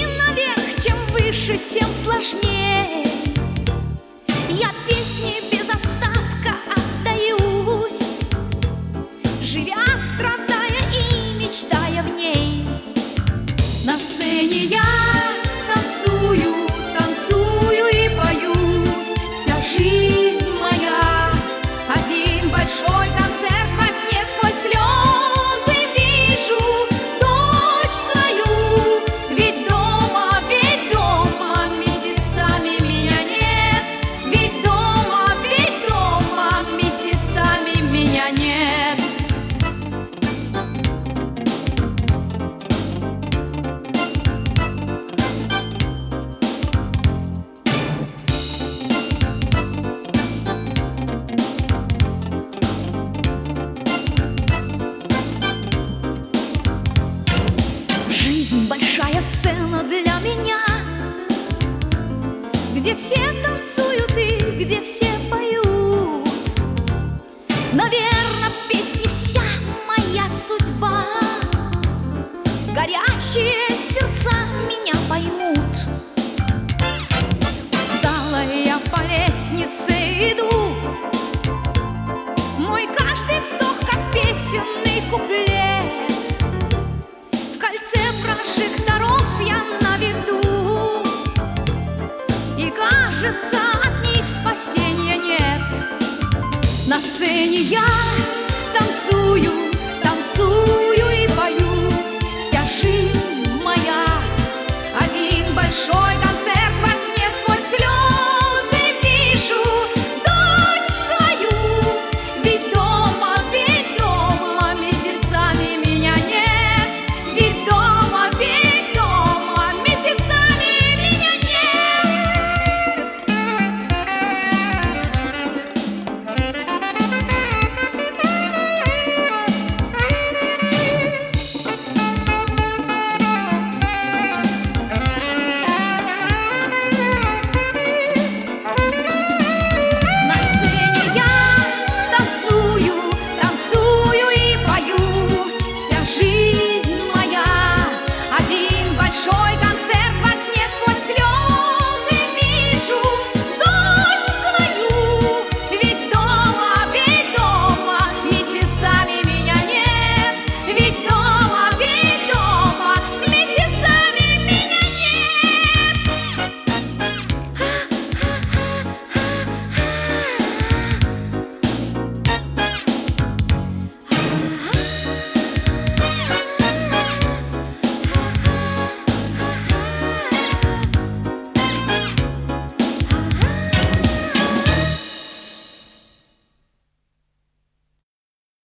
наверх, чем выше, тем сложнее. Я песни без остатка отдаюсь, живя, страдая и мечтая в ней. На сцене я танцую, танцую и пою. Вся жизнь моя — один большой концерт. Во сне сквозь слезы вижу дочь свою. Ведь дома месяцами меня нет. Ведь дома месяцами меня нет. Большая сцена для меня, где все танцуют и где все поют. Наверно, в песне вся моя судьба. Горячие сердца меня поймут. Устала я по лестнице иду. Мой каждый вздох как песенный куплет. В кольце прожекторов я на виду, и кажется, от них спасения нет. На сцене я